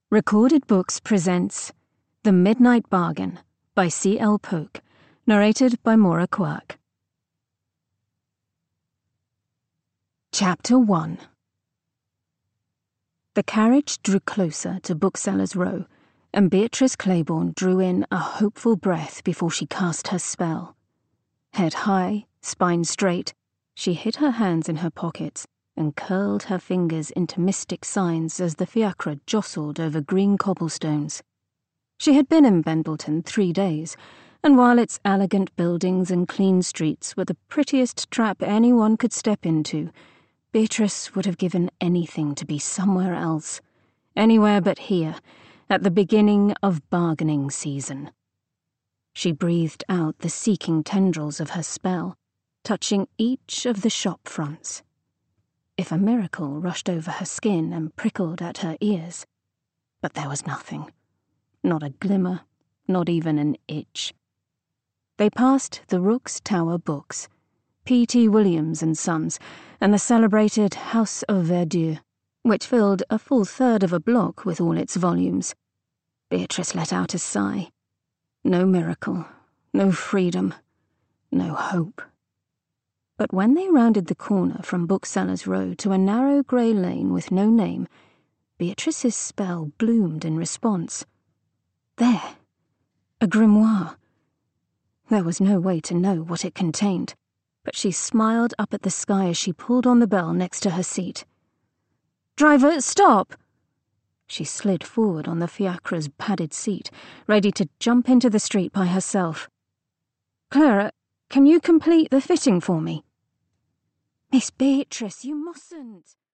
Recorded Books presents The Midnight Bargain by C.L. Polk, narrated by Maura Quirk. Chapter 1. The carriage drew closer to Booksellers' Row, and Beatrice Claiborne drew in a hopeful breath before she cast her spell. Head high, spine straight, she hid her hands in her pockets and curled her fingers into mystic signs as the fiacre jostled over green cobblestones. She had been in Pendleton 3 days, and while its elegant buildings and clean streets were the prettiest trap anyone could step into, Beatrice would have given anything to be somewhere else, anywhere but here, at the beginning of bargaining season. She breathed out the seeking tendrils of her spell, touching each of the shop fronts. If a miracle rushed over her skin and prickled at her ears. But there was nothing. Not a glimmer, not even an itch. They passed the Rook's Tower Books, P.T. Williams and Sons, and the celebrated House of Verdure, which filled a full third of a block with all its volumes. Beatrice let out a sigh. No miracle, no freedom, no hope. But when they rounded the corner from Booksellers' Row to a narrow grey lane with no name, Beatrice's spell bloomed in response. There! A grimoire. There was no way to know what it contained, but she smiled up at the sky as she pulled on the bell next to her seat. "Driver, stop!" She slid forward on the fiacre's padded seat, ready to jump into the street by herself. "Clara, can you complete the fitting for me?" "Miss Beatrice, you mustn't."